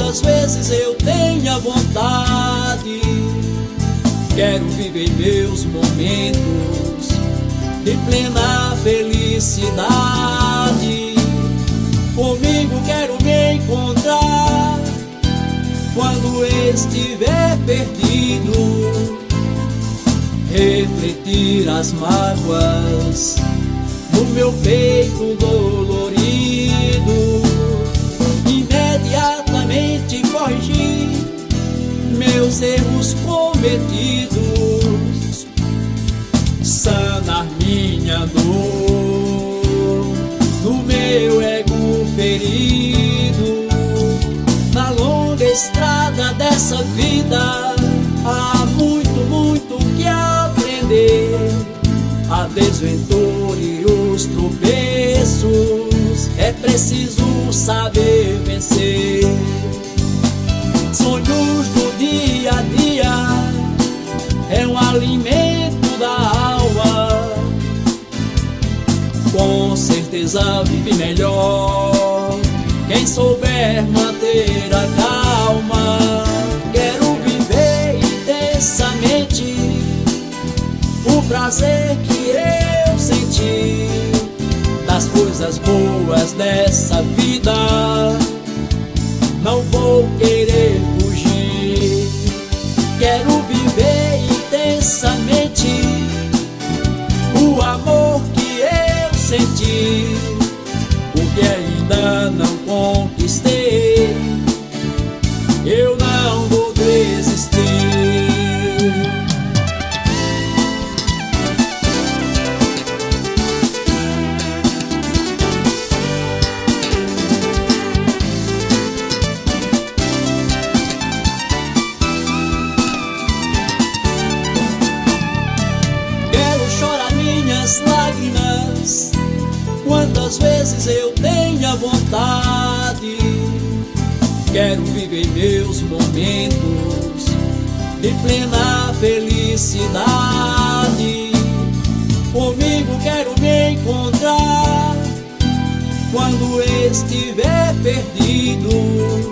Quantas vezes eu tenho a vontade, quero viver meus momentos de plena felicidade. Comigo quero me encontrar quando estiver perdido, refletir as mágoas no meu peito dolorido, imediatamente corrigir meus erros cometidos, sanar minha dor no meu ego ferido. Na longa estrada dessa vida há muito que aprender. A desventura e os tropeços é preciso saber vencer. Sonhos do dia a dia é um alimento da alma, com certeza vive melhor quem souber manter a calma. Quero viver intensamente o prazer que eu senti das coisas boas dessa vida. Não vou querer fugir. Quero viver intensamente o amor que eu senti, o que ainda não conquistei. Eu não vou desistir. Lágrimas, quantas vezes eu tenho a vontade, quero viver meus momentos de plena felicidade. Comigo quero me encontrar quando estiver perdido,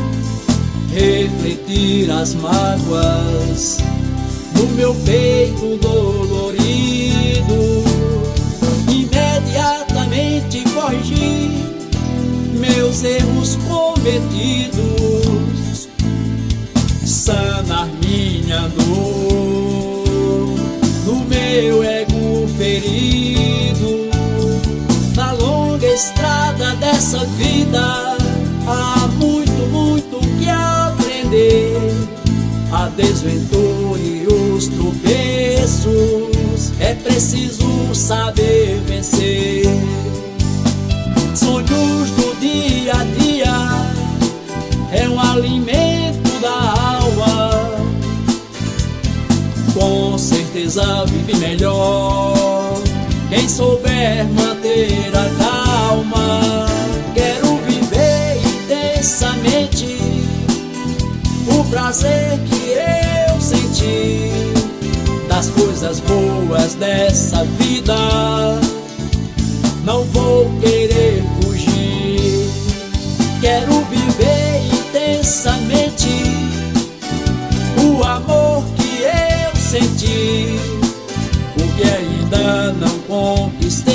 refletir as mágoas no meu peito dolorido, imediatamente corrigir meus erros cometidos, sanar minha dor no meu ego ferido. Na longa estrada dessa vida há muito que aprender. A desventura e os tropeços é preciso saber vencer. Sonhos do dia a dia é um alimento da alma, com certeza vive melhor quem souber manter a calma. Quero viver intensamente o prazer que eu senti das coisas boas dessa vida. Não vou querer fugir. Quero viver intensamente o amor que eu senti, o que ainda não conquistei.